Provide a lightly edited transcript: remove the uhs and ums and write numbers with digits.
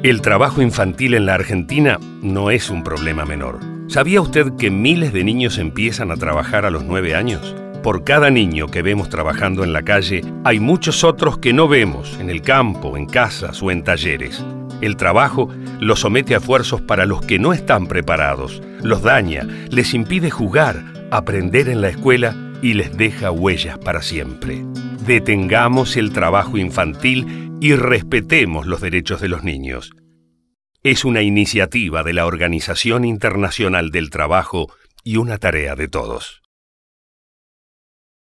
El trabajo infantil en la Argentina no es un problema menor. ¿Sabía usted que miles de niños empiezan a trabajar a los 9 años? Por cada niño que vemos trabajando en la calle, hay muchos otros que no vemos en el campo, en casas o en talleres. El trabajo los somete a esfuerzos para los que no están preparados, los daña, les impide jugar, aprender en la escuela y les deja huellas para siempre. Detengamos el trabajo infantil y respetemos los derechos de los niños. Es una iniciativa de la Organización Internacional del Trabajo y una tarea de todos.